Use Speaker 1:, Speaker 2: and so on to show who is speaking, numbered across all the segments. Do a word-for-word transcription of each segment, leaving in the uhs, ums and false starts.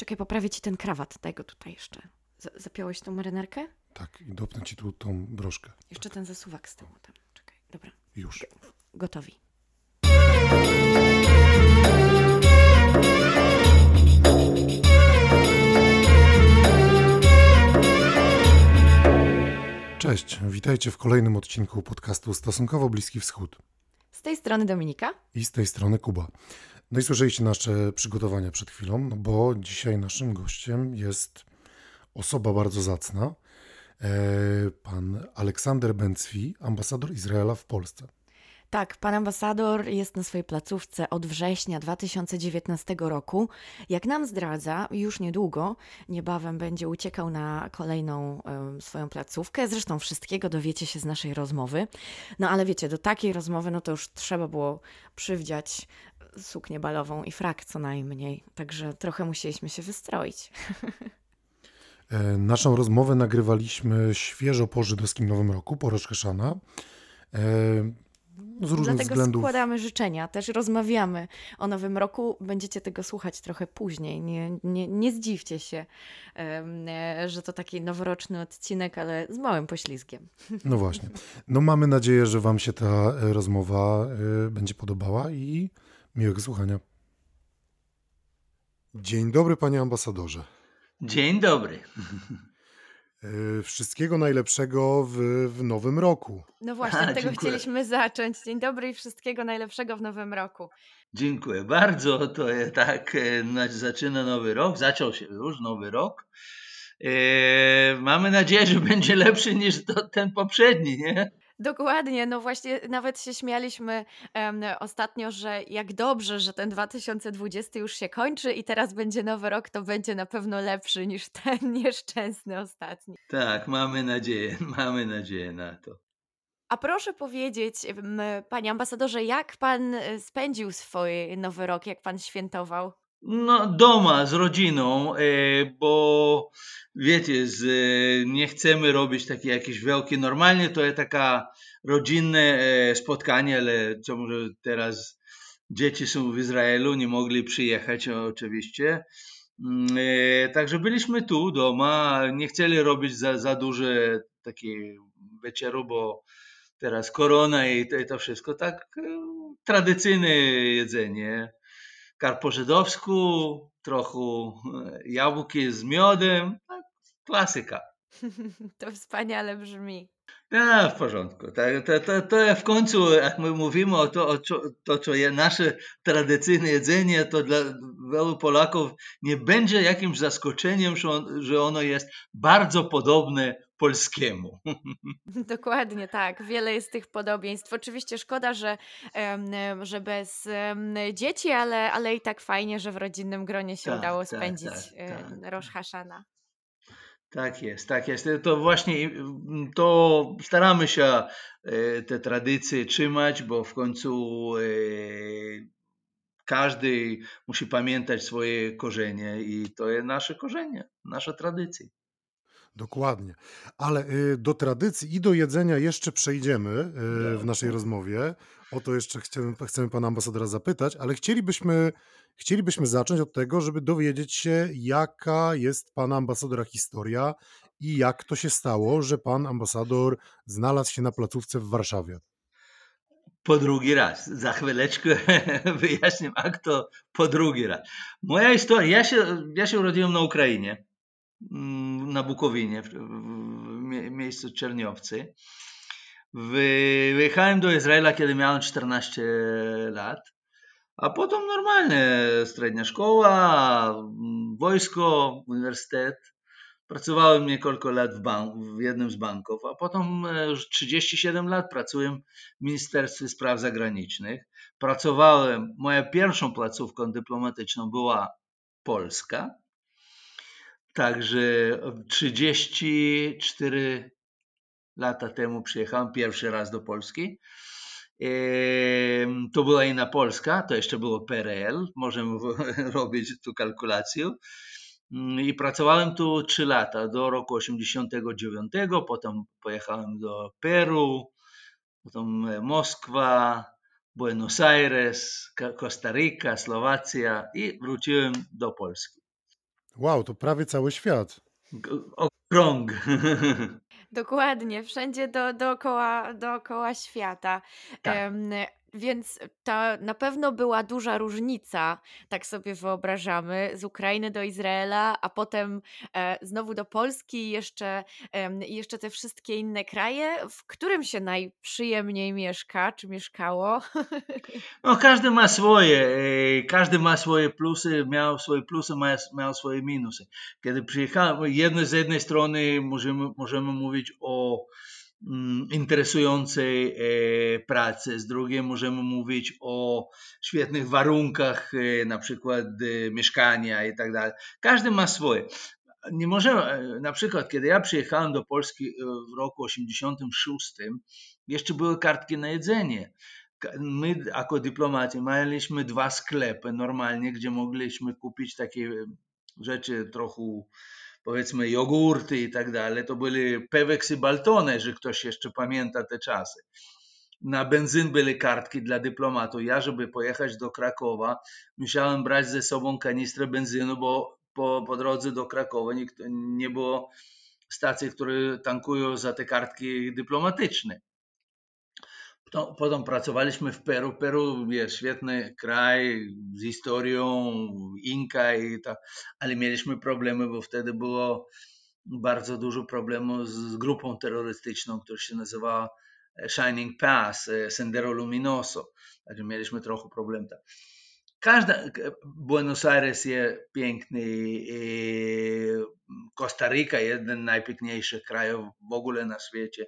Speaker 1: Czekaj, poprawię ci ten krawat. Daj go tutaj jeszcze. Z- zapiąłeś tą marynarkę?
Speaker 2: Tak, i dopnę ci tu tą broszkę.
Speaker 1: Jeszcze ten zasuwak z tyłu tam. Czekaj, dobra.
Speaker 2: Już.
Speaker 1: Gotowi.
Speaker 2: Cześć, witajcie w kolejnym odcinku podcastu Stosunkowo Bliski Wschód.
Speaker 1: Z tej strony Dominika.
Speaker 2: I z tej strony Kuba. No i słyszeliście nasze przygotowania przed chwilą, no bo dzisiaj naszym gościem jest osoba bardzo zacna, e, pan Aleksander Ben-Zvi, ambasador Izraela w Polsce.
Speaker 1: Tak, pan ambasador jest na swojej placówce od września dwa tysiące dziewiętnastego roku. Jak nam zdradza, już niedługo, niebawem będzie uciekał na kolejną e, swoją placówkę. Zresztą wszystkiego dowiecie się z naszej rozmowy. No ale wiecie, do takiej rozmowy no to już trzeba było przywdziać suknię balową i frak co najmniej. Także trochę musieliśmy się wystroić.
Speaker 2: E, naszą rozmowę nagrywaliśmy świeżo po żydowskim Nowym Roku, po Rosh Hashana. E, z różnych
Speaker 1: Dlatego
Speaker 2: względów.
Speaker 1: składamy życzenia, też rozmawiamy o Nowym Roku. Będziecie tego słuchać trochę później. Nie, nie, nie zdziwcie się, em, e, że to taki noworoczny odcinek, ale z małym poślizgiem.
Speaker 2: No właśnie. No mamy nadzieję, że wam się ta e, rozmowa e, będzie podobała i miłego słuchania. Dzień dobry, panie ambasadorze.
Speaker 3: Dzień dobry.
Speaker 2: E, Wszystkiego najlepszego w, w nowym roku.
Speaker 1: No właśnie,
Speaker 3: A,
Speaker 1: od tego
Speaker 3: dziękuję.
Speaker 1: chcieliśmy zacząć. Dzień dobry i wszystkiego najlepszego w Nowym Roku.
Speaker 3: Dziękuję bardzo. To jest tak, e, na- zaczyna nowy rok, zaczął się już nowy rok. E, mamy nadzieję, że będzie lepszy niż to, ten poprzedni, nie?
Speaker 1: Dokładnie, no właśnie nawet się śmialiśmy em, ostatnio, że jak dobrze, że ten dwa tysiące dwudziesty już się kończy i teraz będzie Nowy Rok, to będzie na pewno lepszy niż ten nieszczęsny ostatni.
Speaker 3: Tak, mamy nadzieję, mamy nadzieję na to.
Speaker 1: A proszę powiedzieć, m, panie ambasadorze, jak pan e, spędził swój Nowy Rok, jak pan świętował?
Speaker 3: No, doma z rodziną, e, bo wiecie, z, e, nie chcemy robić takie jakieś wielkie. Normalnie to jest taka rodzinne e, spotkanie, ale co może teraz dzieci są w Izraelu, nie mogli przyjechać o- oczywiście. Mm, e, Także byliśmy tu doma, nie chcieli robić za, za duże takie wieczeru, bo teraz korona i to, i to wszystko. Tak e, tradycyjne jedzenie kar po żydowsku, trochę e, jabłki z miodem, tak, klasyka.
Speaker 1: To wspaniale brzmi.
Speaker 3: A, w porządku. Tak, to, to, to jest w końcu, jak my mówimy o to, o co, to, co jest nasze tradycyjne jedzenie, to dla wielu Polaków nie będzie jakimś zaskoczeniem, że, on, że ono jest bardzo podobne polskiemu.
Speaker 1: Dokładnie tak, wiele jest tych podobieństw. Oczywiście szkoda, że, em, em, że bez em, dzieci, ale, ale i tak fajnie, że w rodzinnym gronie się
Speaker 3: Tak,
Speaker 1: udało
Speaker 3: tak,
Speaker 1: spędzić
Speaker 3: tak,
Speaker 1: em,
Speaker 3: tak.
Speaker 1: Rosh Hashana.
Speaker 3: Tak jest, tak jest. To właśnie mm, to staramy się e, te tradycje trzymać, bo w końcu e, każdy musi pamiętać swoje korzenie i to jest nasze korzenie, nasza tradycja.
Speaker 2: Dokładnie. Ale y, do tradycji i do jedzenia jeszcze przejdziemy y, w naszej
Speaker 3: Dobrze.
Speaker 2: rozmowie. O to jeszcze chcemy, chcemy pana ambasadora zapytać, ale chcielibyśmy, chcielibyśmy zacząć od tego, żeby dowiedzieć się, jaka jest pana ambasadora historia i jak to się stało, że pan ambasador znalazł się na placówce w Warszawie.
Speaker 3: Po drugi raz. Za chwileczkę wyjaśnię, jak to po drugi raz. Moja historia, ja się, ja się urodziłem na Ukrainie, mm, na Bukowinie, w, w mie- miejscu Czerniowcy. Wy- Wyjechałem do Izraela, kiedy miałem czternaście lat, a potem normalnie średnia szkoła, mm, wojsko, uniwersytet. Pracowałem kilka lat w, bank, w jednym z banków, a potem e, już trzydzieści siedem lat pracuję w Ministerstwie Spraw Zagranicznych. Pracowałem, moja pierwszą placówką dyplomatyczną była Polska, także trzydzieści cztery lata temu przyjechałem pierwszy raz do Polski. Em, To była inna Polska, to jeszcze było P R L, możemy robić tu kalkulację. Mm, I pracowałem tu trzy lata, do roku osiemdziesiątego dziewiątego, potem pojechałem do Peru, potem e, Moskwa, Buenos Aires, Ka- Costa Rica, Słowacja i wróciłem do Polski.
Speaker 2: Wow, to prawie cały świat.
Speaker 3: G- Okrąg.
Speaker 1: Dokładnie, wszędzie do, dookoła, dookoła świata.
Speaker 3: Tak.
Speaker 1: Em, Więc to na pewno była duża różnica, tak sobie wyobrażamy, z Ukrainy do Izraela, a potem e, znowu do Polski i jeszcze, em, i jeszcze te wszystkie inne kraje. W którym się najprzyjemniej mieszka, czy mieszkało?
Speaker 3: No, każdy ma swoje, e, każdy ma swoje plusy, miał swoje plusy, miał, miał swoje minusy. Kiedy przyjechałem, jedno, z jednej strony możemy, możemy mówić o mm, interesującej e, pracy, z drugiej możemy mówić o świetnych warunkach, e, na przykład e, mieszkania i tak dalej. Każdy ma swoje. Nie możemy, e, na przykład, kiedy ja przyjechałem do Polski e, w roku osiemdziesiątym szóstym, jeszcze były kartki na jedzenie. Ka- My, jako dyplomaci, mieliśmy dwa sklepy normalnie, gdzie mogliśmy kupić takie e, rzeczy trochę, powiedzmy, jogurty i tak dalej. To były Pewex i Baltone, że ktoś jeszcze pamięta te czasy. Na benzyn były kartki dla dyplomatów. Ja, żeby pojechać do Krakowa, musiałem brać ze sobą kanistrę benzynu, bo po, po drodze do Krakowa nikt, nie było stacji, które tankują za te kartki dyplomatyczne. To, potem pracowaliśmy w Peru. Peru jest świetny kraj z historią, Inka i tak, ale mieliśmy problemy, bo wtedy było bardzo dużo problemów z grupą terrorystyczną, która się nazywała Shining Pass, Sendero Luminoso. Także mieliśmy trochę problem. Każda, Buenos Aires jest piękny, Costa Rica jeden z najpiękniejszych krajów w ogóle na świecie,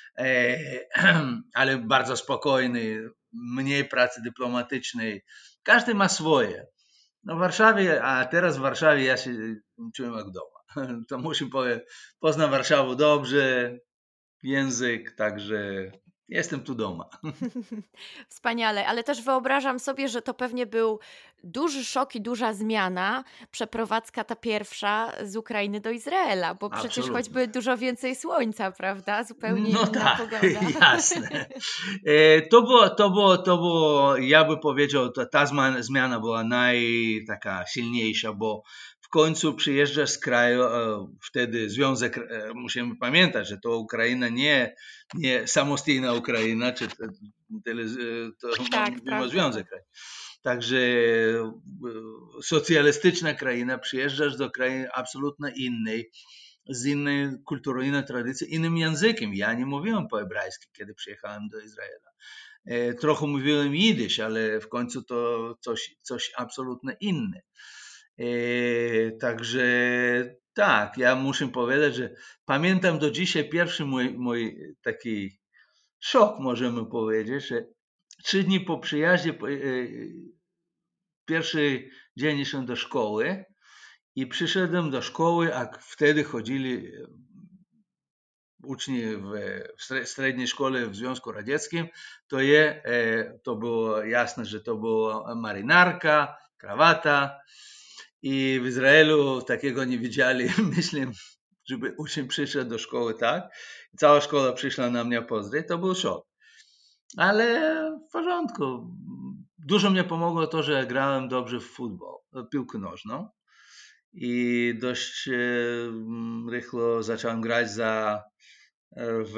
Speaker 3: ale bardzo spokojny, mniej pracy dyplomatycznej. Każdy ma swoje. No w Warszawie, a teraz w Warszawie ja się czuję jak doma. To muszę powiedzieć, poznam Warszawę dobrze, język, także jestem tu doma.
Speaker 1: Wspaniale, ale też wyobrażam sobie, że to pewnie był duży szok i duża zmiana, przeprowadzka ta pierwsza z Ukrainy do Izraela, bo przecież
Speaker 3: Absolutnie.
Speaker 1: choćby dużo więcej słońca, prawda? Zupełnie
Speaker 3: No
Speaker 1: inna
Speaker 3: tak,
Speaker 1: pogoda.
Speaker 3: jasne. E, To było, to było, to było, ja bym powiedział, ta, ta zma- zmiana była naj taka silniejsza, bo w końcu przyjeżdżasz z kraju, e, wtedy Związek, e, musimy pamiętać, że to Ukraina nie, nie samodzielna Ukraina, czy te- tyle, e, to
Speaker 1: Tak,
Speaker 3: mówimy o
Speaker 1: prawda.
Speaker 3: Związek kraju. Także e, socjalistyczna kraina, przyjeżdżasz do krainy absolutnie innej, z innej kulturą, innej tradycją, innym językiem. Ja nie mówiłem po hebrajsku, kiedy przyjechałem do Izraela. E, Trochę mówiłem jidysz, ale w końcu to coś, coś absolutnie inne. E, Także tak, ja muszę powiedzieć, że pamiętam do dzisiaj pierwszy mój, mój taki szok, możemy powiedzieć, że trzy dni po przyjaździe, po- e, pierwszy dzień szedłem do szkoły i przyszedłem do szkoły, a wtedy chodzili uczni w w średniej szkole w Związku Radzieckim, to, je, e, to było jasne, że to była marynarka, krawata i w Izraelu takiego nie widzieli, myślę, żeby uczeń przyszedł do szkoły tak. Cała szkoła przyszła na mnie pozdrowić, to był szok. Ale w porządku. Dużo mnie pomogło to, że grałem dobrze w futbol, w piłkę nożną i dość e, rychło zacząłem grać za w,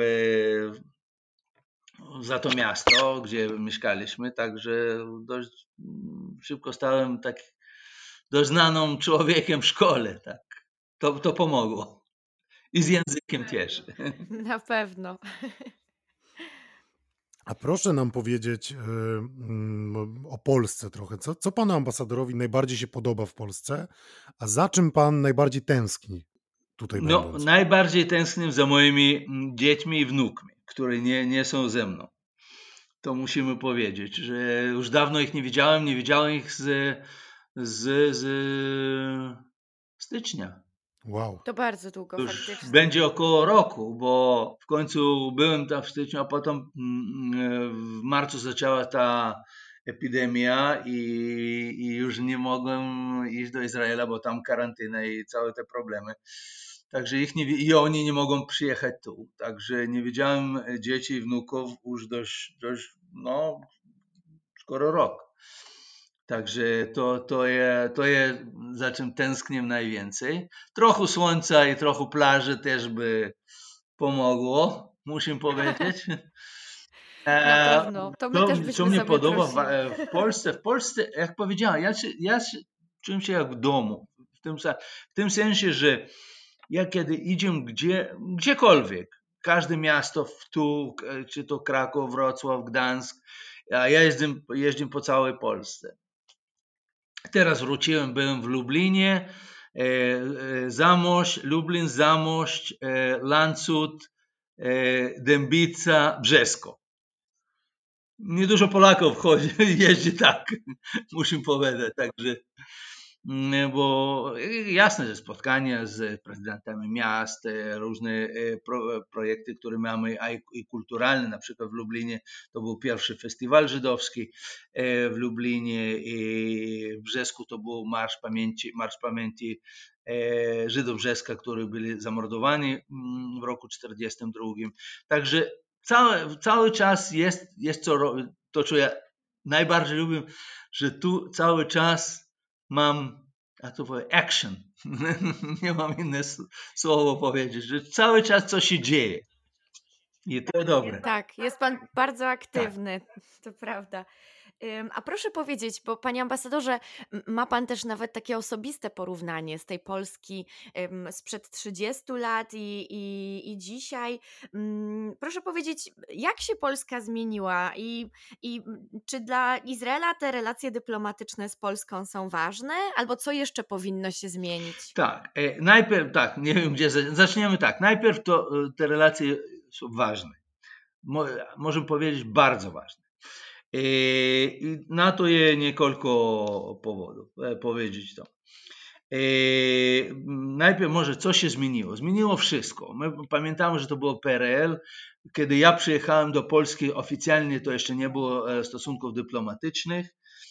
Speaker 3: za to miasto, gdzie mieszkaliśmy, także dość szybko stałem tak dość znanym człowiekiem w szkole. Tak. To, to pomogło. I z językiem też.
Speaker 1: Na pewno.
Speaker 2: A proszę nam powiedzieć e, mm, o Polsce trochę. Co, co panu ambasadorowi najbardziej się podoba w Polsce, a za czym pan najbardziej tęskni tutaj
Speaker 3: No,
Speaker 2: będąc?
Speaker 3: najbardziej tęsknię za moimi dziećmi i wnukami, które nie, nie są ze mną. To musimy powiedzieć, że już dawno ich nie widziałem, nie widziałem ich z, z, z stycznia.
Speaker 2: Wow.
Speaker 1: To bardzo długo
Speaker 3: Już
Speaker 1: faktycznie.
Speaker 3: będzie około roku, bo w końcu byłem tam w styczniu, a potem mm, w marcu zaczęła ta epidemia i, i już nie mogłem iść do Izraela, bo tam karantyna i całe te problemy. Także ich nie, i oni nie mogą przyjechać tu. Także nie widziałem dzieci i wnuków już dość, dość no, skoro rok. Także to, to, je, to jest, za czym tęsknię najwięcej. Trochę słońca i trochę plaży też by pomogło, muszę powiedzieć.
Speaker 1: Na
Speaker 3: E,
Speaker 1: pewno. To my
Speaker 3: To,
Speaker 1: też
Speaker 3: co
Speaker 1: byśmy
Speaker 3: mnie
Speaker 1: sobie
Speaker 3: podoba w,
Speaker 1: prosili.
Speaker 3: e, w Polsce, w Polsce, jak powiedziałem, ja, się, ja się, czuję się jak w domu. W tym, sa- w tym sensie, że ja kiedy idę gdzie, gdziekolwiek, każde miasto, w tu, k- czy to Kraków, Wrocław, Gdańsk, a ja jeżdżę, jeżdżę po całej Polsce. Teraz wróciłem, byłem w Lublinie, e, e, Zamość, Lublin, Zamość, e, Landshut, e, Dębica, Brzesko. Niedużo Polaków chodzi, jeździ tak, muszę powiedzieć. Także, mm, bo jasne, że spotkania z prezydentami miast, e, różne e, pro, projekty, które mamy, a i, i kulturalne, na przykład w Lublinie to był pierwszy festiwal żydowski e, w Lublinie i w Brzesku to był Marsz Pamięci, Marsz Pamięci e, Żydów Brzeska, którzy byli zamordowani mm, w roku czterdziestym drugim. Także cały, cały czas jest, jest co robić. To, co ja najbardziej lubię, że tu cały czas mam, a to powiem, action. Nie mam inne s- słowo powiedzieć, że cały czas coś się dzieje. I to dobre.
Speaker 1: Tak, jest pan bardzo
Speaker 3: Tak.
Speaker 1: aktywny, to prawda. Ym, A proszę powiedzieć, bo panie ambasadorze, m- ma pan też nawet takie osobiste porównanie z tej Polski ym, sprzed trzydziestu lat i, i, i dzisiaj. Mm, Proszę powiedzieć, jak się Polska zmieniła i, i mm, czy dla Izraela te relacje dyplomatyczne z Polską są ważne, albo co jeszcze powinno się zmienić?
Speaker 3: Tak, e, najpierw tak, nie wiem gdzie, za- zaczniemy tak. Najpierw to e, te relacje są ważne. Mo, możemy powiedzieć bardzo ważne. E, I na to jest niekolko powodów, e, powiedzieć to. E, Najpierw może co się zmieniło? Zmieniło wszystko. My pamiętamy, że to było P R L. Kiedy ja przyjechałem do Polski oficjalnie, to jeszcze nie było e, stosunków dyplomatycznych.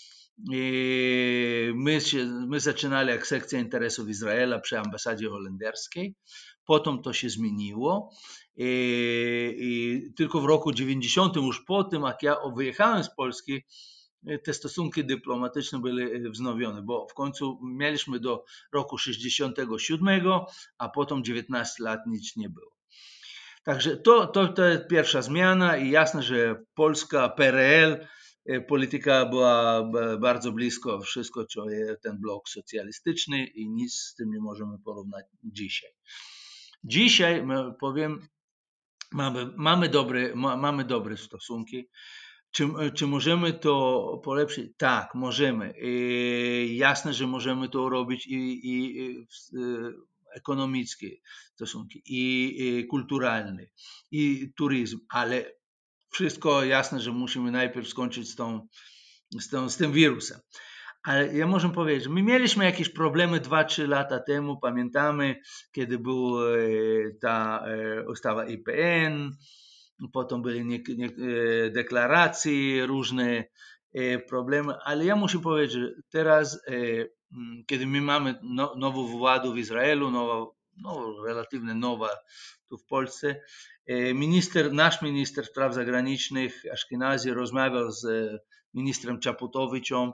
Speaker 3: I my, się, my zaczynali jak sekcja interesów Izraela przy ambasadzie holenderskiej. Potem to się zmieniło. I, i tylko w roku dziewięćdziesiątym, już po tym, jak ja wyjechałem z Polski, te stosunki dyplomatyczne były wznowione, bo w końcu mieliśmy do roku sześćdziesiątego siódmego, a potem dziewiętnaście lat nic nie było. Także to, to, to jest pierwsza zmiana i jasne, że Polska, P R L, e, polityka była e, bardzo blisko wszystko, co jest ten blok socjalistyczny i nic z tym nie możemy porównać dzisiaj. Dzisiaj, my powiem, mamy, mamy, dobre, ma, mamy dobre stosunki. Czy, czy możemy to polepszyć? Tak, możemy. I jasne, że możemy to robić i, i, i ekonomickie stosunki, i, i kulturalne, i turyzm, ale wszystko jasne, że musimy najpierw skończyć z, tą, z, tą, z tym wirusem. Ale ja możemy powiedzieć, że my mieliśmy jakieś problemy dwa trzy lata temu, pamiętamy, kiedy była ta ustawa I P N, potem były nie, nie, deklaracje, różne problemy, ale ja muszę powiedzieć, że teraz, kiedy my mamy no, nową władzę w Izraelu, nowa, no, relatywnie nowa tu w Polsce, minister, nasz minister spraw zagranicznych Aszkenazi rozmawiał z ministrem Czaputowiczem.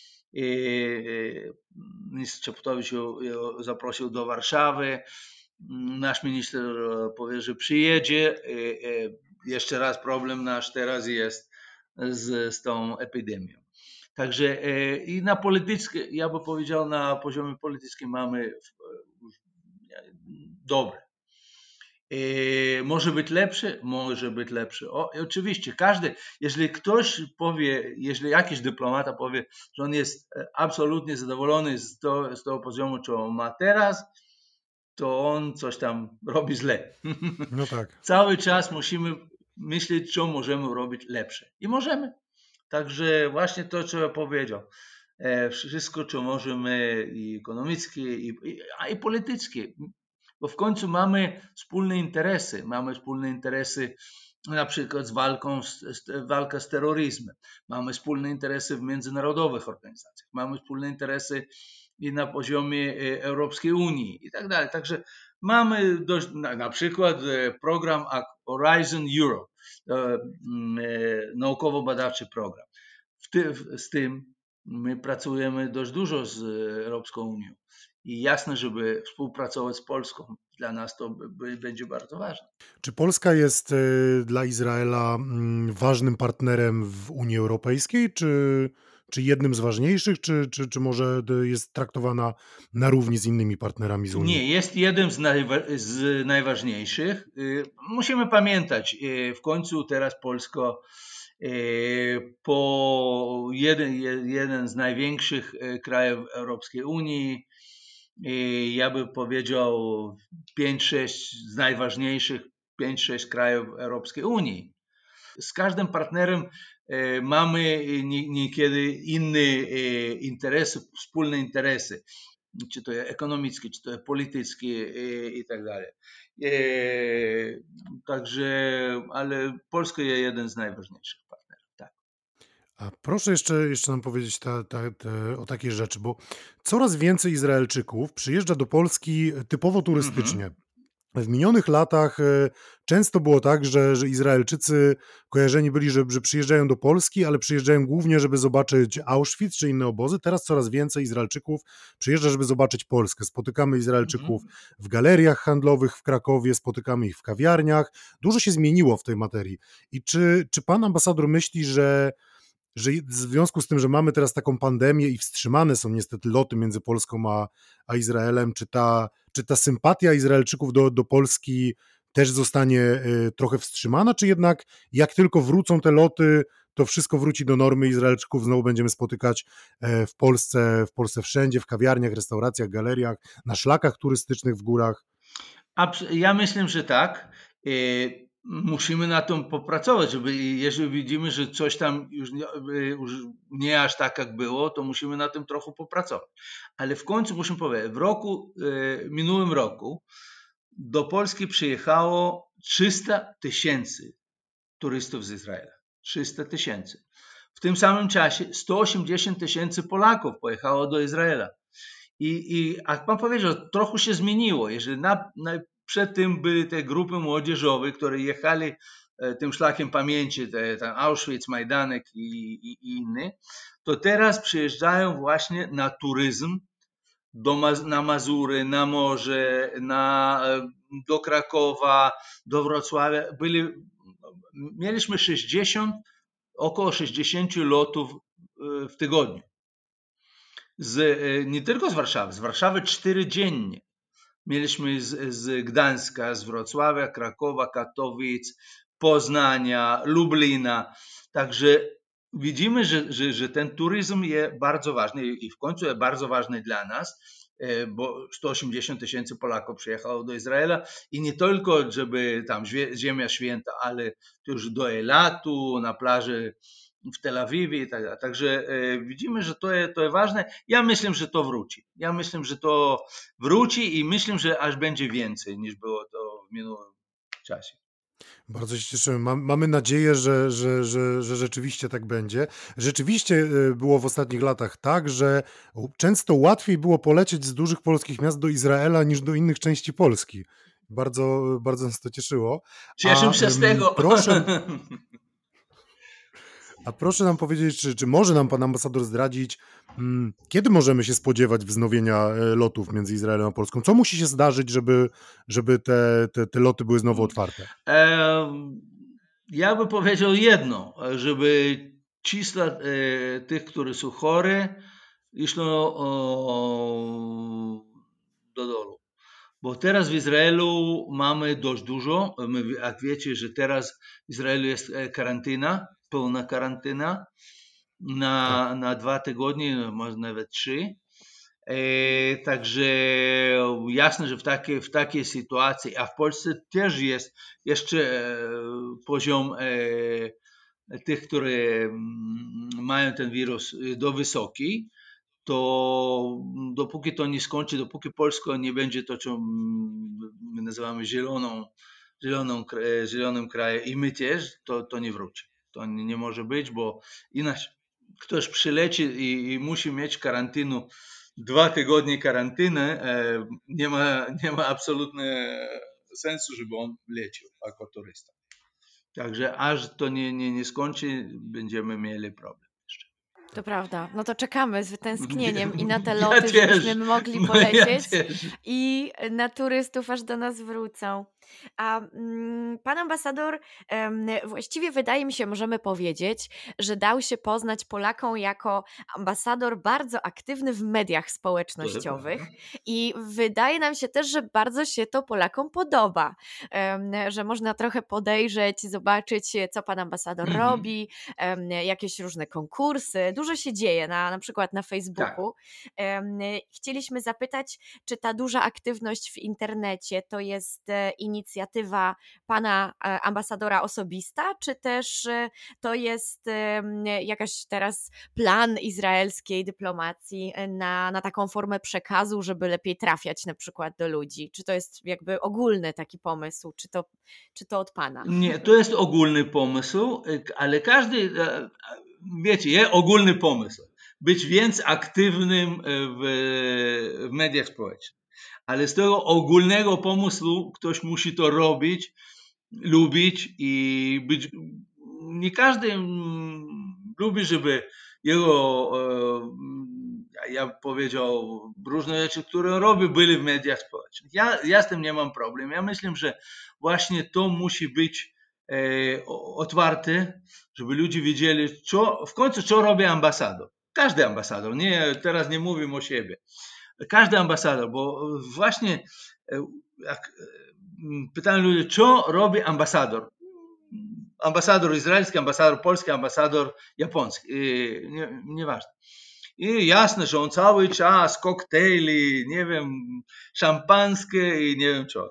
Speaker 3: Minister Czaputowicz ją zaprosił do Warszawy. Nasz minister powie, że przyjedzie. Jeszcze raz problem nasz teraz jest z, z tą epidemią. Także i na politycznym, ja bym powiedział, na poziomie politycznym mamy dobre. Może być lepszy? Może być lepszy. O, oczywiście, każdy, jeżeli ktoś powie, jeżeli jakiś dyplomata powie, że on jest absolutnie zadowolony z, to, z tego poziomu, co ma teraz, to on coś tam robi źle.
Speaker 2: No tak.
Speaker 3: Cały czas musimy myśleć, co możemy robić lepsze. I możemy. Także właśnie to, co ja powiedział. Wszystko, co możemy i ekonomickie, i, i, a i polityczne. Bo w końcu mamy wspólne interesy. Mamy wspólne interesy na przykład z walką z, z, walka z terroryzmem. Mamy wspólne interesy w międzynarodowych organizacjach. Mamy wspólne interesy i na poziomie Europejskiej Unii i tak dalej. Także mamy dość, na, na przykład program Horizon Europe, naukowo-badawczy program. W ty, z tym My pracujemy dość dużo z Europejską Unią i jasne, żeby współpracować z Polską, dla nas to b- b- będzie bardzo ważne.
Speaker 2: Czy Polska jest y, dla Izraela mm, ważnym partnerem w Unii Europejskiej, czy, czy jednym z ważniejszych, czy, czy, czy może y, jest traktowana na równi z innymi partnerami z Unii?
Speaker 3: Nie, jest jeden z, najwa- z najważniejszych. Y, Musimy pamiętać, y, w końcu teraz Polska y, po jeden, je- jeden z największych y, krajów Europejskiej Unii, y, ja bym powiedział pięć sześć z najważniejszych pięć sześć krajów Europejskiej Unii. Z każdym partnerem e, mamy nie- niekiedy inne e, interesy, wspólne interesy, czy to jest ekonomickie, czy to jest polityczne e, i tak dalej. E, Także, ale Polska jest jeden z najważniejszych partnerów. Tak.
Speaker 2: A proszę jeszcze, jeszcze nam powiedzieć ta, ta, te, o takiej rzeczy, bo coraz więcej Izraelczyków przyjeżdża do Polski typowo turystycznie.
Speaker 3: Mhm.
Speaker 2: W minionych latach e, często było tak, że, że Izraelczycy kojarzeni byli, że, że przyjeżdżają do Polski, ale przyjeżdżają głównie, żeby zobaczyć Auschwitz czy inne obozy. Teraz coraz więcej Izraelczyków przyjeżdża, żeby zobaczyć Polskę. Spotykamy Izraelczyków
Speaker 3: Mhm.
Speaker 2: w galeriach handlowych w Krakowie, spotykamy ich w kawiarniach. Dużo się zmieniło w tej materii. I czy, czy pan ambasador myśli, że że w związku z tym, że mamy teraz taką pandemię i wstrzymane są niestety loty między Polską a, a Izraelem, czy ta, czy ta sympatia Izraelczyków do, do Polski też zostanie y, trochę wstrzymana, czy jednak jak tylko wrócą te loty, to wszystko wróci do normy, Izraelczyków znowu będziemy spotykać e, w Polsce, w Polsce wszędzie, w kawiarniach, restauracjach, galeriach, na szlakach turystycznych w górach?
Speaker 3: Abs- Ja myślę, że tak. E, Musimy na tym popracować, żeby jeżeli widzimy, że coś tam już nie, e, już nie aż tak jak było, to musimy na tym trochę popracować. Ale w końcu muszę powiedzieć, w roku, e, minionym roku do Polski przyjechało trzysta tysięcy turystów z Izraela. trzysta tysięcy. W tym samym czasie sto osiemdziesiąt tysięcy Polaków pojechało do Izraela. I, i jak pan powiedział, trochę się zmieniło. Jeżeli na, na, przed tym były te grupy młodzieżowe, które jechali e, tym szlakiem pamięci, te, ten Auschwitz, Majdanek i, i, i inny, to teraz przyjeżdżają właśnie na turyzm do, Maz- na Mazury, na morze, na, e, do Krakowa, do Wrocławia. Byli, mieliśmy sześćdziesiąt, około sześćdziesiąt lotów e, w tygodniu. Z, e, nie tylko z Warszawy, z Warszawy cztery dziennie. Mieliśmy z, z Gdańska, z Wrocławia, Krakowa, Katowic, Poznania, Lublina. Także widzimy, że, że, że ten turyzm jest bardzo ważny i w końcu jest bardzo ważny dla nas, e, bo sto osiemdziesiąt tysięcy Polaków przyjechało do Izraela i nie tylko, żeby tam Ziemia Święta, ale też do Elatu, na plaży w Tel Awiwie i tak dalej. Także e, widzimy, że to jest, to jest ważne. Ja myślę, że to wróci. Ja myślę, że to wróci i myślę, że aż będzie więcej niż było to w minionym czasie.
Speaker 2: Bardzo się cieszymy. Mam, mamy nadzieję, że, że, że, że rzeczywiście tak będzie. Rzeczywiście y, było w ostatnich latach tak, że często łatwiej było polecieć z dużych polskich miast do Izraela niż do innych części Polski. Bardzo, bardzo nas to cieszyło.
Speaker 3: Cieszę
Speaker 2: A
Speaker 3: się z
Speaker 2: ym,
Speaker 3: tego.
Speaker 2: proszę, a proszę nam powiedzieć, czy, czy może nam pan ambasador zdradzić, mm, kiedy możemy się spodziewać wznowienia e, lotów między Izraelem a Polską? Co musi się zdarzyć, żeby, żeby te, te, te loty były znowu otwarte?
Speaker 3: Em, Ja bym powiedział jedno, żeby числа e, tych, którzy są chorzy, išlo o, do dołu. Bo teraz w Izraelu mamy dość dużo. My, jak wiecie, że teraz w Izraelu jest e, karantyna, pełna karantyna
Speaker 2: Tak.
Speaker 3: na, na dwa tygodnie, no, może nawet trzy. E, także jasne, że w takiej, w takiej sytuacji, a w Polsce też jest jeszcze e, poziom e, tych, którzy mm, mają ten wirus e, do wysoki, to dopóki to nie skończy, dopóki Polska nie będzie to, co my nazywamy zieloną, zieloną, kra- zielonym krajem i my też, to, to nie wróci. To nie, nie może być, bo inaczej ktoś przyleci i, i musi mieć karantynę, dwa tygodnie karantyny, e, nie ma, nie ma absolutnie sensu, żeby on leciał jako turysta. Także aż to nie, nie, nie skończy, będziemy mieli problem jeszcze.
Speaker 1: To prawda. No to czekamy z wytęsknieniem i na te
Speaker 3: Ja
Speaker 1: loty, żebyśmy
Speaker 3: też,
Speaker 1: mogli
Speaker 3: ja
Speaker 1: polecieć
Speaker 3: też.
Speaker 1: i na turystów aż do nas wrócą. A mm, pan ambasador, em, właściwie wydaje mi się, możemy powiedzieć, że dał się poznać Polakom jako ambasador bardzo aktywny w mediach
Speaker 3: To jest
Speaker 1: społecznościowych
Speaker 3: prawda.
Speaker 1: i wydaje nam się też, że bardzo się to Polakom podoba, em, że można trochę podejrzeć, zobaczyć, co pan ambasador
Speaker 3: Mhm.
Speaker 1: robi, em, jakieś różne konkursy, dużo się dzieje na, na przykład na
Speaker 3: Tak.
Speaker 1: Facebooku. Em, Chcieliśmy zapytać, czy ta duża aktywność w internecie to jest e, inicjatywa pana e, ambasadora osobista, czy też e, to jest em, jakaś teraz plan izraelskiej dyplomacji e, na, na taką formę przekazu, żeby lepiej trafiać na przykład do ludzi? Czy to jest jakby ogólny taki pomysł, czy to, czy to od pana?
Speaker 3: Nie, to jest ogólny pomysł, y, ale każdy, e, wiecie, jest ogólny pomysł. Być więc aktywnym e, w, w mediach społecznych. Ale z tego ogólnego pomysłu ktoś musi to robić, lubić i być. Nie każdy mm, lubi, żeby jego, e, ja powiedział, różne rzeczy, które robi, były w mediach społecznych. Ja, ja z tym nie mam problemu. Ja myślę, że właśnie to musi być e, o- otwarte, żeby ludzie wiedzieli, co, w końcu co robi ambasador. Każdy ambasador, nie, teraz nie mówimy o siebie. Każdy ambasador, bo właśnie e, jak e, pytałem ludzi, co robi ambasador? Ambasador izraelski, ambasador polski, ambasador japoński, e, nie, nieważne. I jasne, że on cały czas koktajli, nie wiem, szampańskie i nie wiem co.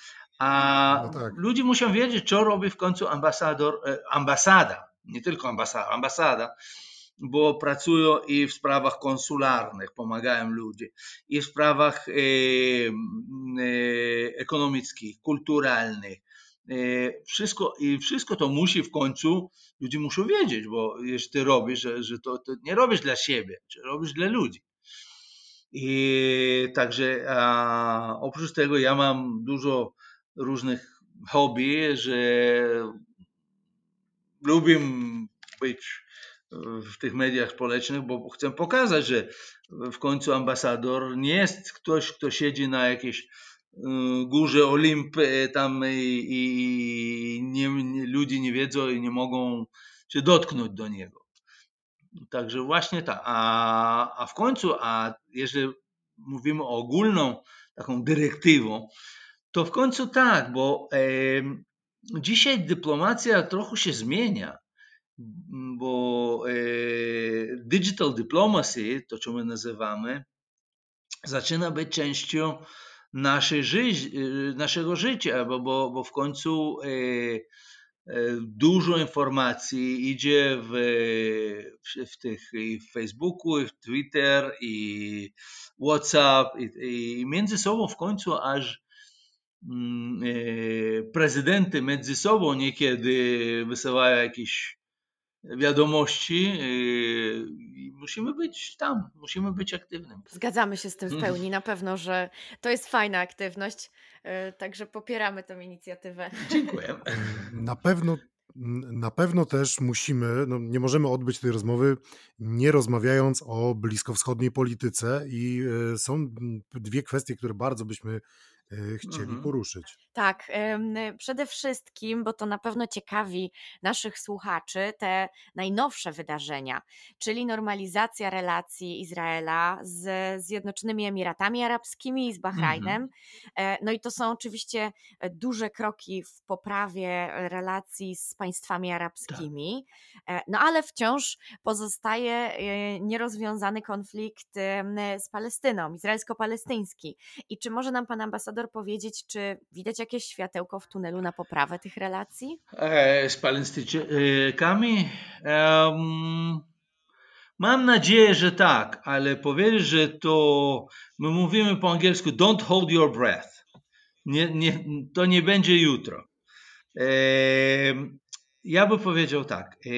Speaker 3: A
Speaker 2: No tak.
Speaker 3: ludzie muszą wiedzieć, co robi w końcu ambasador, e, ambasada, nie tylko ambasada, ambasada, bo pracują i w sprawach konsularnych, pomagają ludziom, i w sprawach e, e, ekonomickich, kulturalnych. E, wszystko, I wszystko to musi w końcu, ludzie muszą wiedzieć, bo jeśli ty robisz, że, że to, to nie robisz dla siebie, czy robisz dla ludzi. I także a, oprócz tego ja mam dużo różnych hobby, że lubię być w tych mediach społecznych, bo chcę pokazać, że w końcu ambasador nie jest ktoś, kto siedzi na jakiejś y, górze Olimp e, tam i, i nie, nie, ludzie nie wiedzą i nie mogą się dotknąć do niego. Także właśnie tak. A, a w końcu, a jeżeli mówimy o ogólną taką dyrektywą, to w końcu tak, bo e, dzisiaj dyplomacja trochę się zmienia, bo e, digital diplomacy, to co my nazywamy, zaczyna być częścią naszej ży- e, naszego życia, bo, bo, bo w końcu e, e, dużo informacji idzie w, w, w tych i w Facebooku, i w Twitter, i WhatsApp, i, i między sobą w końcu aż mm, e, prezydenty między sobą niekiedy wysyłają jakieś wiadomości e, i musimy być tam, musimy być aktywnym.
Speaker 1: Zgadzamy się z tym w pełni. Na pewno, że to jest fajna aktywność, y, także popieramy tę inicjatywę.
Speaker 3: Dziękuję.
Speaker 2: E, Na pewno, na pewno też musimy, no nie możemy odbyć tej rozmowy nie rozmawiając o bliskowschodniej polityce i e, są mm, dwie kwestie, które bardzo byśmy e, chcieli
Speaker 3: Mhm.
Speaker 2: poruszyć.
Speaker 1: Tak, em, przede wszystkim, bo to na pewno ciekawi naszych słuchaczy, te najnowsze wydarzenia, czyli normalizacja relacji Izraela z Zjednoczonymi Emiratami Arabskimi i z
Speaker 3: Mhm.
Speaker 1: Bahrajnem. E, No i to są oczywiście e, duże kroki w poprawie relacji z państwami
Speaker 3: Tak.
Speaker 1: arabskimi, E, no ale wciąż pozostaje e, nierozwiązany konflikt em, z Palestyną, izraelsko-palestyński. I czy może nam pan ambasador powiedzieć, czy widać jakieś światełko w tunelu na poprawę tych relacji?
Speaker 3: E, Z Palestyńczykami em, mam nadzieję, że tak, ale powiedzieć, że to my mówimy po angielsku don't hold your breath. Nie, nie, to nie będzie jutro. Em, Ja bym powiedział tak. e,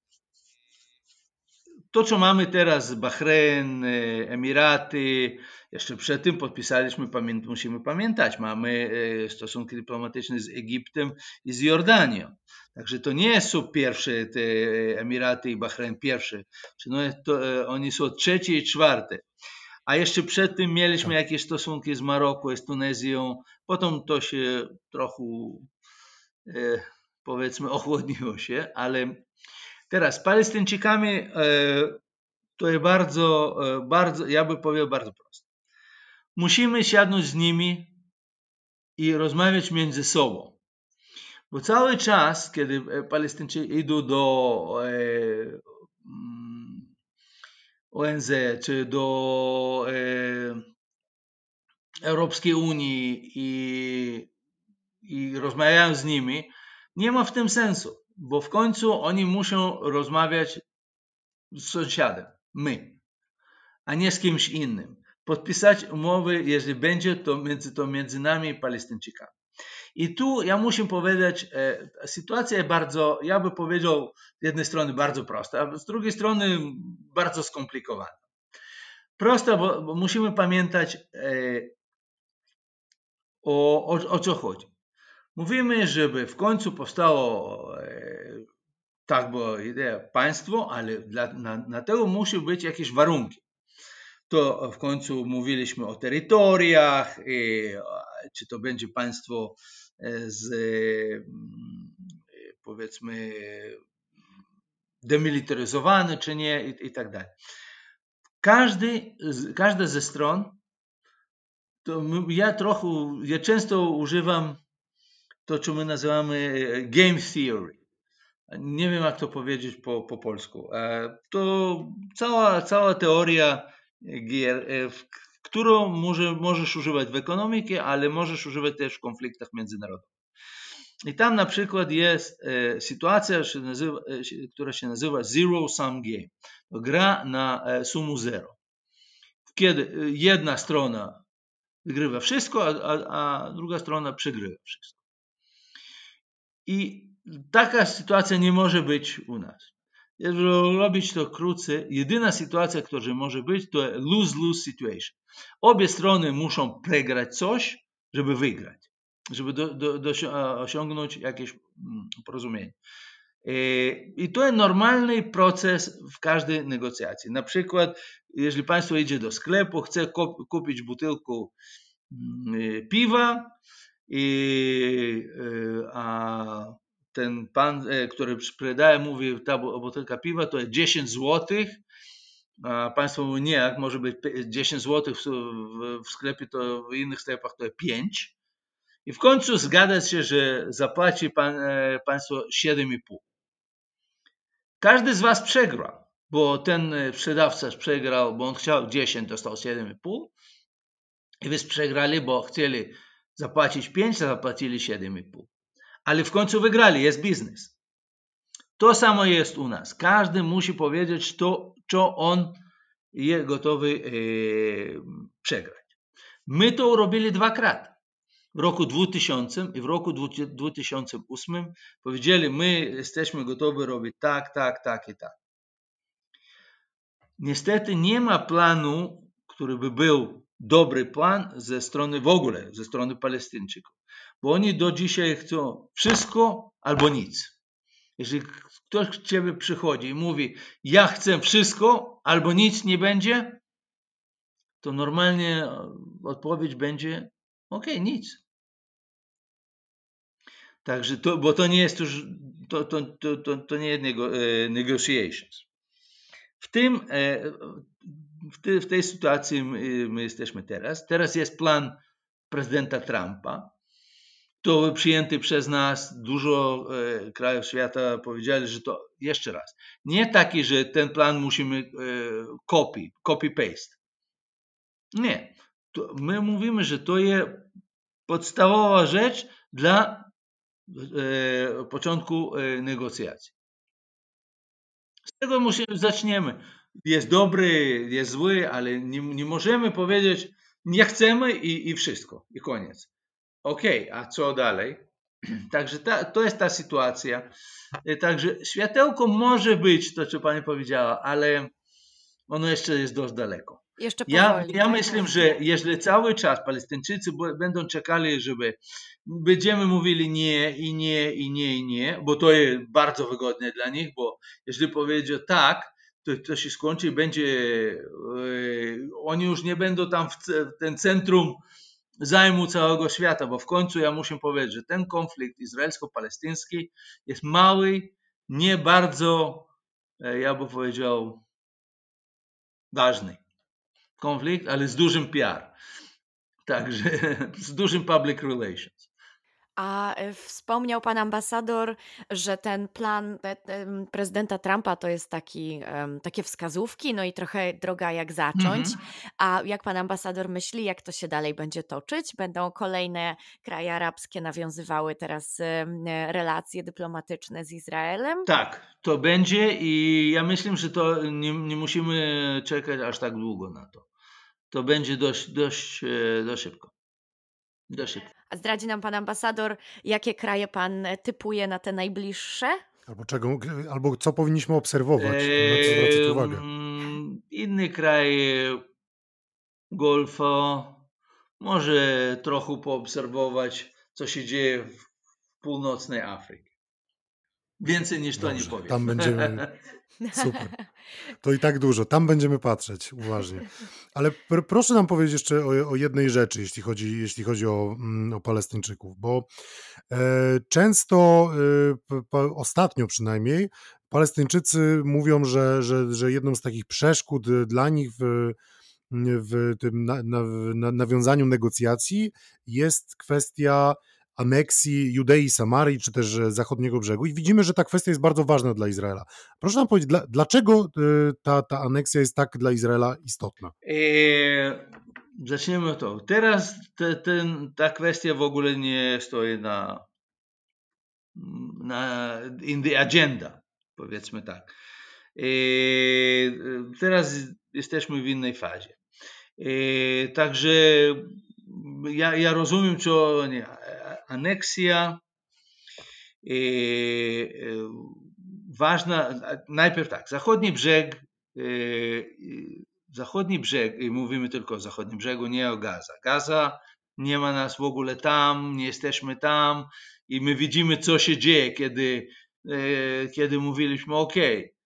Speaker 3: To, co mamy teraz, Bahrein, e, Emiraty, Jeszcze przed tym podpisaliśmy, pamię- musimy pamiętać, mamy e, stosunki dyplomatyczne z Egiptem i z Jordanią. Także to nie są pierwsze te Emiraty i Bahrein pierwsze, czy no, to, e, oni są trzecie i czwarte. A jeszcze przed tym mieliśmy
Speaker 2: Tak.
Speaker 3: jakieś stosunki z Maroko, z Tunezją, potem to się trochę e, powiedzmy ochłodniło się, ale teraz z Palestyńczykami e, to jest bardzo, e, bardzo, ja bym powiedział bardzo prosto. Musimy siadnąć z nimi i rozmawiać między sobą. Bo cały czas, kiedy e, Palestyńczycy idą do e, mm, O N Z czy do e, Europejskiej Unii i, i rozmawiają z nimi, nie ma w tym sensu, bo w końcu oni muszą rozmawiać z sąsiadem, my, a nie z kimś innym. Podpisać umowy, jeżeli będzie, to między, to między nami i Palestyńczykami. I tu ja muszę powiedzieć, e, sytuacja jest bardzo, ja bym powiedział z jednej strony bardzo prosta, a z drugiej strony bardzo skomplikowana. Prosta, bo, bo musimy pamiętać e, o, o, o co chodzi. Mówimy, żeby w końcu powstało e, tak, bo idea państwo, ale dla, na, na tego muszą być jakieś warunki. To w końcu mówiliśmy o terytoriach, i, czy to będzie państwo z powiedzmy demilitaryzowane, czy nie, i, i tak dalej. Każdy, każda ze stron, to ja trochę, ja często używam to, co my nazywamy game theory. Nie wiem, jak to powiedzieć po, po polsku. To cała, cała teoria gier, którą może, możesz używać w ekonomii, ale możesz używać też w konfliktach międzynarodowych. I tam na przykład jest e, sytuacja, się nazywa, e, która się nazywa Zero Sum Game. To gra na e, sumu zero. Kiedy jedna strona wygrywa wszystko, a, a, a druga strona przegrywa wszystko. I taka sytuacja nie może być u nas. Jeżeli robić to krócej, jedyna sytuacja, która może być, to lose-lose situation. Obie strony muszą przegrać coś, żeby wygrać, żeby do, do, do, osiągnąć jakieś porozumienie. I to jest normalny proces w każdej negocjacji. Na przykład, jeżeli państwo idzie do sklepu, chce kupić butelkę piwa, i, a ten pan, który sprzedaje, mówi, ta butelka piwa to jest dziesięć złotych, a państwo mówi, nie, jak może być dziesięć złotych w, w, w sklepie, to w innych sklepach to jest pięć. I w końcu zgadza się, że zapłaci pan, państwo siedem i pół. Każdy z was przegrał, bo ten sprzedawca przegrał, bo on chciał dziesięć, dostał siedem i pół. I wy przegrali, bo chcieli zapłacić pięć, a zapłacili siedem i pół. Ale w końcu wygrali, jest biznes. To samo jest u nas. Każdy musi powiedzieć to, co on jest gotowy e, przegrać. My to robili dwakrát. W roku dwutysięcznym i w roku dwa tysiące ósmym powiedzieli, my jesteśmy gotowi robić tak, tak, tak i tak. Niestety nie ma planu, który by był dobry plan ze strony w ogóle, ze strony Palestyńczyków. Bo oni do dzisiaj chcą wszystko albo nic. Jeżeli ktoś do ciebie przychodzi i mówi, ja chcę wszystko albo nic nie będzie, to normalnie odpowiedź będzie, ok, nic. Także to, bo to nie jest już, to, to, to, to, to nie jest nego, negotiations. W tym, w, te, w tej sytuacji my, my jesteśmy teraz. Teraz jest plan prezydenta Trumpa. To był przyjęty przez nas. Dużo e, krajów świata powiedzieli, że to jeszcze raz. Nie taki, że ten plan musimy e, copy, copy-paste. Nie. To my mówimy, że to jest podstawowa rzecz dla e, początku e, negocjacji. Z tego musimy, zaczniemy. Jest dobry, jest zły, ale nie, nie możemy powiedzieć, nie chcemy i, i wszystko, i koniec. Okej, okay, a co dalej? Także ta, to jest ta sytuacja. Także światełko może być, to co pani powiedziała, ale ono jeszcze jest dość daleko.
Speaker 1: Jeszcze
Speaker 3: Ja,
Speaker 1: powoli,
Speaker 3: ja
Speaker 1: tak?
Speaker 3: myślę, że jeśli cały czas Palestyńczycy b- będą czekali, żeby będziemy mówili nie i nie i nie i nie, bo to jest bardzo wygodne dla nich, bo jeśli powiedzieć tak, to, to się skończy i będzie, e, oni już nie będą tam w, ce- w ten centrum zajmu całego świata, bo w końcu ja muszę powiedzieć, że ten konflikt izraelsko-palestyński jest mały, nie bardzo, e, ja bym powiedział, ważny konflikt, ale z dużym P R. Także z dużym public relations.
Speaker 1: A e, wspomniał pan ambasador, że ten plan e, em, prezydenta Trumpa to jest taki, em, takie wskazówki, no i trochę droga jak zacząć.
Speaker 3: Mhm.
Speaker 1: A jak pan ambasador myśli, jak to się dalej będzie toczyć? Będą kolejne kraje arabskie nawiązywały teraz em, e, relacje dyplomatyczne z Izraelem?
Speaker 3: Tak, to będzie i ja myślę, że to nie, nie musimy czekać aż tak długo na to. To będzie dość, dość, e, dość szybko. Dość szybko.
Speaker 1: A zdradzi nam pan ambasador, jakie kraje pan e, typuje na te najbliższe?
Speaker 2: Albo czego, albo co powinniśmy obserwować, na co zwracać uwagę.
Speaker 3: Em, Inne kraje Golfa, może trochę poobserwować, co się dzieje w północnej Afryce. Więcej niż to nie
Speaker 2: Dobrze,
Speaker 3: powiem.
Speaker 2: tam będziemy. Super. To i tak dużo. Tam będziemy patrzeć uważnie. Ale pr- proszę nam powiedzieć jeszcze o, o jednej rzeczy, jeśli chodzi, jeśli chodzi o, mm, o Palestyńczyków, bo e, często, e, p- po- ostatnio przynajmniej, Palestyńczycy mówią, że, że, że jedną z takich przeszkód e, dla nich w, w tym na, na, na, nawiązaniu negocjacji jest kwestia aneksji Judei, Samarii, czy też e, zachodniego brzegu. I widzimy, że ta kwestia jest bardzo ważna dla Izraela. Proszę nam powiedzieć, dla, dlaczego e, ta, ta aneksja jest tak dla Izraela istotna?
Speaker 3: E, Zaczniemy od tego. Teraz te, ten, ta kwestia w ogóle nie stoi na, na in the agenda, powiedzmy tak. E, Teraz jesteśmy w innej fazie. E, Także ja, ja rozumiem, co nie, aneksja e, e, ważna, najpierw tak, zachodni brzeg, e, zachodni brzeg, i mówimy tylko o zachodnim brzegu, nie o Gaza. Gaza, nie ma nas w ogóle tam, nie jesteśmy tam i my widzimy, co się dzieje, kiedy, e, kiedy mówiliśmy, ok,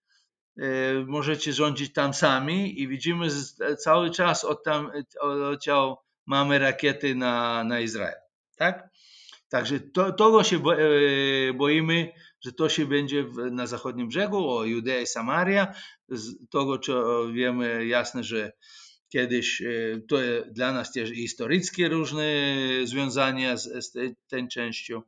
Speaker 3: możecie rządzić tam sami i widzimy z, cały czas od tam odciał mamy rakiety na, na Izrael. Tak? Także to, tego się bo, e, boimy, że to się będzie w, na zachodnim brzegu, o Judea i Samaria. Z tego, co wiemy jasne, że kiedyś e, to jest dla nas też historyczne różne związania z, z tej, tą częścią.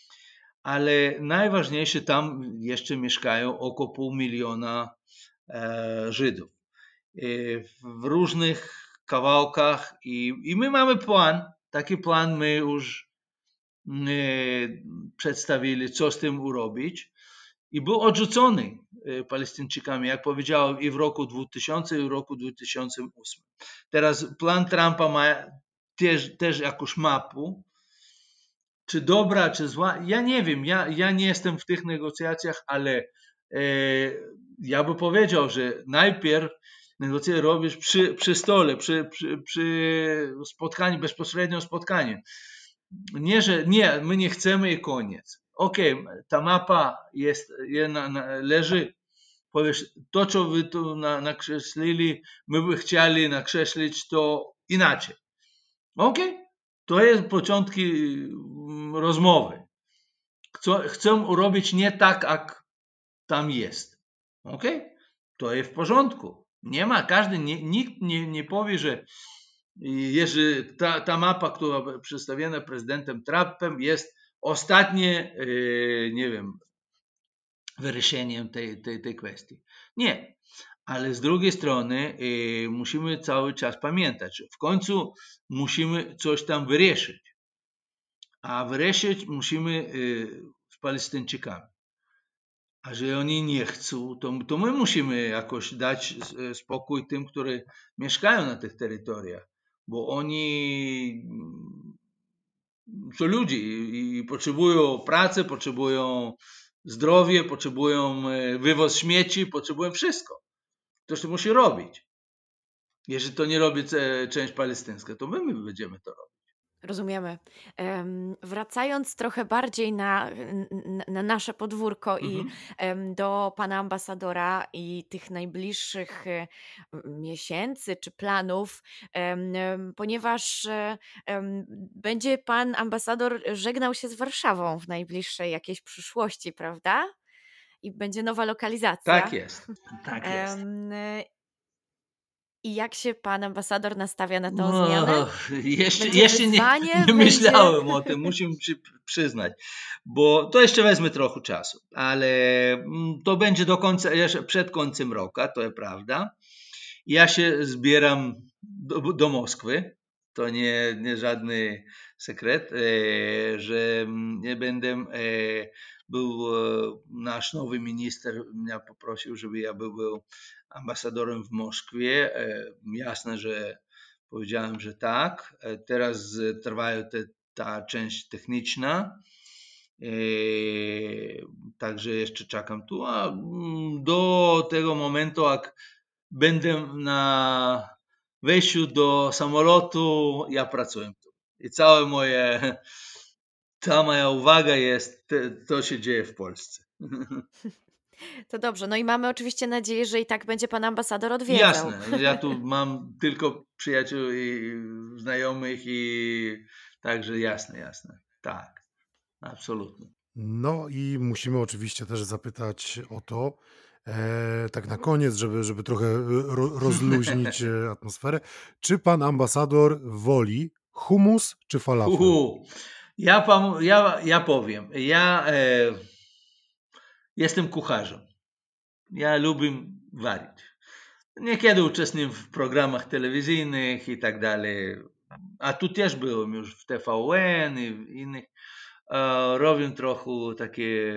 Speaker 3: Ale najważniejsze, tam jeszcze mieszkają około pół miliona e, Żydów e, w różnych kawałkach i, i my mamy plan, taki plan my już e, przedstawili, co z tym urobić i był odrzucony e, Palestyńczykami, jak powiedziałem, i w roku dwutysięcznym i w roku dwa tysiące ósmym. Teraz plan Trumpa ma też, też jakąś mapę, czy dobra, czy zła, ja nie wiem, ja, ja nie jestem w tych negocjacjach, ale e, ja bym powiedział, że najpierw negocjacje robisz przy, przy stole, przy, przy, przy spotkaniu, bezpośrednio spotkanie. Nie, że nie, my nie chcemy i koniec. Okej, okay, ta mapa jest, jest na, na, leży, powiesz, to co wy tu na, nakreślili, my by chcieli nakreślić to inaczej. Okej, okay? To jest początki rozmowy. Chcą, chcą robić nie tak, jak tam jest. Ok? To jest w porządku. Nie ma, każdy, nie, nikt nie, nie powie, że jeżeli ta, ta mapa, która przedstawiona prezydentem Trumpem jest ostatnie, nie wiem, wyjaśnieniem tej, tej, tej kwestii. Nie. Ale z drugiej strony musimy cały czas pamiętać, że w końcu musimy coś tam wyjaśnić. A wreszcie musimy z Palestyńczykami. A jeżeli oni nie chcą, to, to my musimy jakoś dać spokój tym, którzy mieszkają na tych terytoriach, bo oni są ludzie i potrzebują pracy, potrzebują zdrowie, potrzebują wywóz śmieci, potrzebują wszystko. To się musi robić. Jeżeli to nie robi e, część palestyńska, to my, my będziemy to robić.
Speaker 1: Rozumiemy. Em, Wracając trochę bardziej na, n- n- na nasze podwórko i
Speaker 3: Mhm.
Speaker 1: em, do pana ambasadora i tych najbliższych e, m, miesięcy czy planów, em, em, ponieważ e, em, będzie pan ambasador żegnał się z Warszawą w najbliższej jakiejś przyszłości, prawda? I będzie nowa
Speaker 3: Tak
Speaker 1: lokalizacja.
Speaker 3: jest, tak jest.
Speaker 1: Em, e, I jak się pan ambasador nastawia na tą
Speaker 3: No,
Speaker 1: zmianę?
Speaker 3: jeszcze,
Speaker 1: Będzie
Speaker 3: jeszcze nie,
Speaker 1: wyzwanie,
Speaker 3: nie
Speaker 1: będzie.
Speaker 3: myślałem o tym, muszę przy, przyznać, bo to jeszcze wezmę trochę czasu, ale mm, to będzie do końca, jeszcze przed końcem roku, to jest prawda. Ja się zbieram do, do Moskwy, to nie, nie żadny sekret, e, że mm, nie będę, e, był e, nasz nowy minister mnie poprosił, żeby ja był, był ambasadorem w Moskwie. E, jasne, że powiedziałem, że tak. E, teraz trwa te, ta część techniczna. E, także jeszcze czekam tu, a mm, do tego momentu, jak będę na wejściu do samolotu, ja pracuję tu. I całe moje, cała moja uwaga jest, te- to się dzieje w Polsce.
Speaker 1: To dobrze. No i mamy oczywiście nadzieję, że i tak będzie pan ambasador odwiedzał.
Speaker 3: Jasne, ja tu mam tylko przyjaciół i znajomych i także jasne, jasne. Tak, absolutnie.
Speaker 2: No i musimy oczywiście też zapytać o to, e, tak na koniec, żeby, żeby trochę e, ro, rozluźnić e, atmosferę. Czy pan ambasador woli hummus czy falafel?
Speaker 3: Uhu. Ja, panu, ja, ja powiem, ja e, jestem kucharzem. Ja lubię warić. Niekiedy uczestniczę w programach telewizyjnych i tak dalej. A tu też byłem już w T V N i w innych. E, robię trochę takie.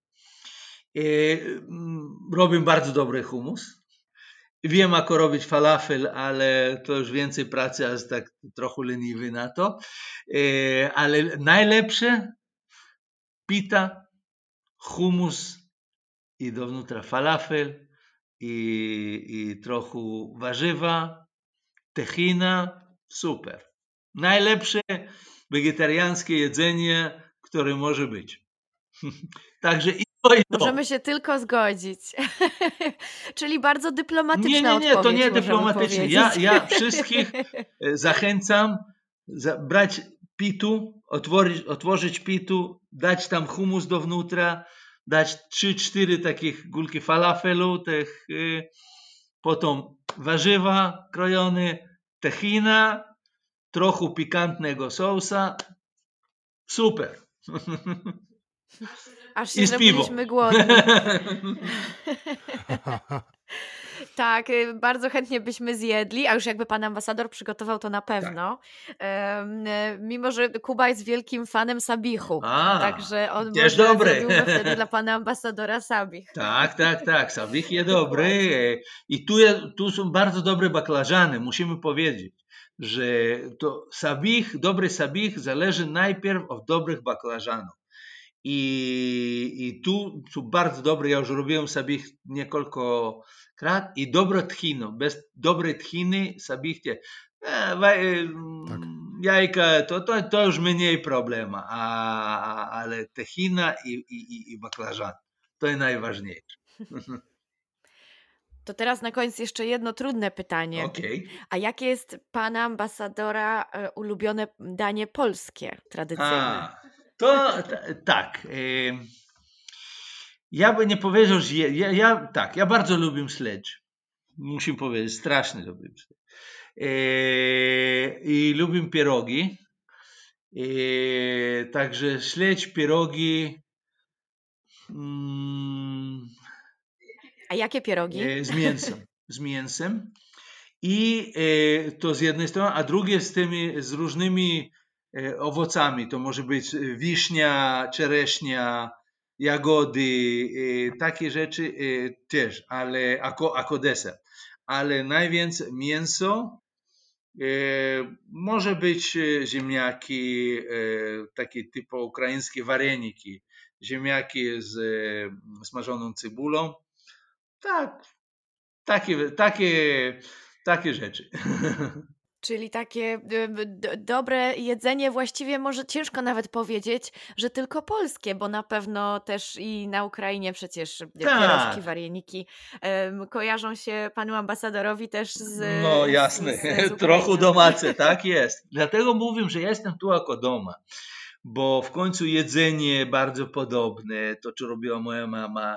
Speaker 3: E, mm, robię bardzo dobry hummus. Wiem, jak robić falafel, ale to już więcej pracy, a jest tak trochę leniwy na to. E, ale najlepsze pita, hummus i do wnętrza falafel i, i trochę warzywa, tahina, super. Najlepsze wegetariańskie jedzenie, które może być. Także i to, i
Speaker 1: Możemy
Speaker 3: to.
Speaker 1: się tylko zgodzić. Czyli bardzo
Speaker 3: Nie,
Speaker 1: dyplomatyczna
Speaker 3: nie, nie, to nie
Speaker 1: odpowiedź, możemy
Speaker 3: dyplomatycznie. Ja,
Speaker 1: powiedzieć.
Speaker 3: ja wszystkich e, zachęcam za, brać pitu, otworzyć, otworzyć pitu, dać tam humus do wnętrza, dać trzy cztery takich gulki falafelu, tych, e, potem warzywa krojone, tahina, trochę pikantnego sosa. Super.
Speaker 1: Aż się
Speaker 3: I z piwą.
Speaker 1: zrobiliśmy głodni. Tak, y, bardzo chętnie byśmy zjedli, a już jakby pan ambasador przygotował, to na
Speaker 3: Tak.
Speaker 1: pewno. Em, e, Mimo, że Kuba jest wielkim fanem sabichu,
Speaker 3: A,
Speaker 1: także on
Speaker 3: też
Speaker 1: może
Speaker 3: dobry.
Speaker 1: zrobiłby wtedy dla pana ambasadora sabich.
Speaker 3: Tak, tak, tak. Sabich jest dobry.
Speaker 1: Dokładnie.
Speaker 3: e, I tu, je, tu są bardzo dobre baklażany. Musimy powiedzieć, że to sabich, dobry sabich zależy najpierw od dobrych baklażanów. I, I tu są bardzo dobre. Ja już robiłem sabich niekolkokrát. I dobre tchino. Bez dobrej tchiny sabich nie. E, wa- e,
Speaker 2: Tak.
Speaker 3: Jajka to, to, to już mniej problema, a, a, ale techina i, i, i- i baklażan to jest najważniejsze.
Speaker 1: To teraz na koniec jeszcze jedno trudne pytanie.
Speaker 3: Okej.
Speaker 1: A jakie jest pana ambasadora e, ulubione danie polskie, tradycyjne?
Speaker 3: A, to t- tak. em, Ja bym nie powiedział, że je, ja, ja, tak, ja bardzo lubię śledź. Muszę powiedzieć, strasznie lubię śledź. E, I lubię pierogi. E, także śledź, pierogi mm,
Speaker 1: A jakie pierogi?
Speaker 3: e, z mięsem. Z mięsem. I e, to z jednej strony, a drugie z tymi, z różnymi e, owocami. To może być wiśnia, czereśnia, jagody, e, takie rzeczy e, też, ale jako, jako deser. Ale najwięcej mięso, e, może być e, ziemniaki, e, takie typu ukraińskie wareniki, ziemniaki z e, smażoną cebulą. Tak, takie, takie, takie rzeczy.
Speaker 1: Czyli takie y, d- dobre jedzenie, właściwie może ciężko nawet powiedzieć, że tylko polskie, bo na pewno też i na Ukrainie przecież pierożki,
Speaker 3: Tak,
Speaker 1: warieniki em, kojarzą się panu ambasadorowi też z,
Speaker 3: no
Speaker 1: z,
Speaker 3: jasne,
Speaker 1: z, z
Speaker 3: trochę
Speaker 1: Ukrainą.
Speaker 3: domace, tak jest. Dlatego mówię, że jestem tu jako doma, bo w końcu jedzenie bardzo podobne, to co robiła moja mama.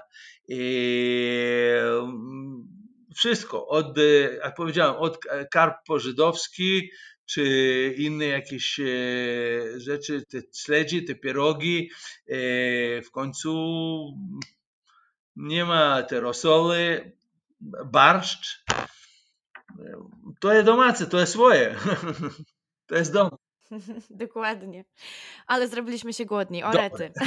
Speaker 3: I wszystko, od, jak powiedziałem, od karp po-żydowski, czy inne jakieś e, rzeczy, te śledzi, te pierogi. E, w końcu nie ma te rosoły, barszcz. To jest domace, to jest swoje. To jest dom.
Speaker 1: Dokładnie. Ale zrobiliśmy się głodni, o
Speaker 3: Dobre.
Speaker 1: rety.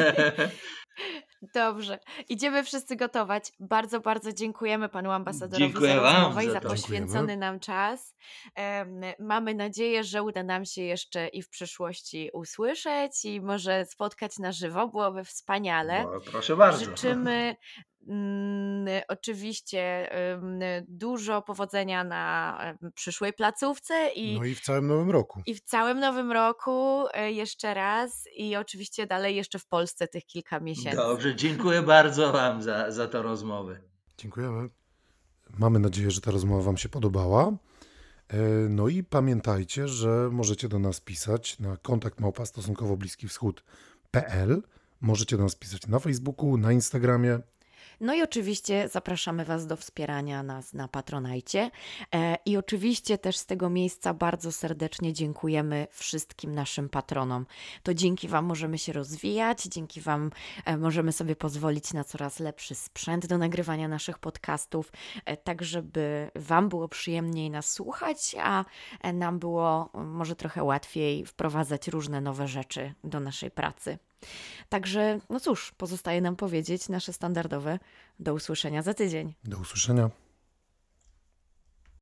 Speaker 1: Dobrze, idziemy wszyscy gotować. Bardzo, bardzo dziękujemy panu ambasadorowi
Speaker 3: Dziękuję
Speaker 1: za
Speaker 3: wam
Speaker 1: rozmowę i
Speaker 3: za
Speaker 1: za
Speaker 3: to.
Speaker 1: poświęcony
Speaker 2: Dziękujemy.
Speaker 1: nam czas. Em, Mamy nadzieję, że uda nam się jeszcze i w przyszłości usłyszeć i może spotkać na żywo. Byłoby wspaniale.
Speaker 3: Bo, proszę bardzo.
Speaker 1: Życzymy mm, oczywiście em, dużo powodzenia na em, przyszłej placówce i
Speaker 2: No i w całym nowym roku.
Speaker 1: i w całym nowym roku e, jeszcze raz i oczywiście dalej jeszcze w Polsce tych kilka miesięcy.
Speaker 3: Dobrze, dziękuję bardzo wam za, za tę rozmowę.
Speaker 2: Dziękujemy. Mamy nadzieję, że ta rozmowa wam się podobała. E, No i pamiętajcie, że możecie do nas pisać na kontakt małpa stosunkowo bliski wschód kropka p l. Możecie do nas pisać na Facebooku, na Instagramie.
Speaker 1: No i oczywiście zapraszamy Was do wspierania nas na Patronajcie. E, I oczywiście też z tego miejsca bardzo serdecznie dziękujemy wszystkim naszym patronom. To dzięki Wam możemy się rozwijać, dzięki Wam e, możemy sobie pozwolić na coraz lepszy sprzęt do nagrywania naszych podcastów, e, tak żeby Wam było przyjemniej nas słuchać, a e, nam było e, może trochę łatwiej wprowadzać różne nowe rzeczy do naszej pracy. Także, no cóż, pozostaje nam powiedzieć nasze standardowe do usłyszenia za tydzień.
Speaker 2: Do usłyszenia.